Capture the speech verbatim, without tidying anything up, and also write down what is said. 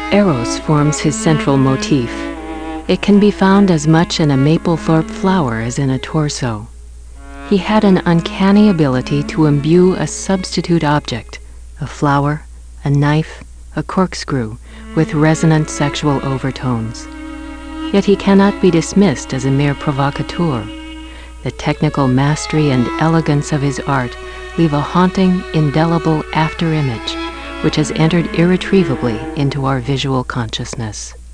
Eros forms his central motif. It can be found as much in a Mapplethorpe flower as in a torso. He had an uncanny ability to imbue a substitute object, a flower, a knife, a corkscrew, with resonant sexual overtones. Yet he cannot be dismissed as a mere provocateur. The technical mastery and elegance of his art leave a haunting, indelible after-image, which has entered irretrievably into our visual consciousness.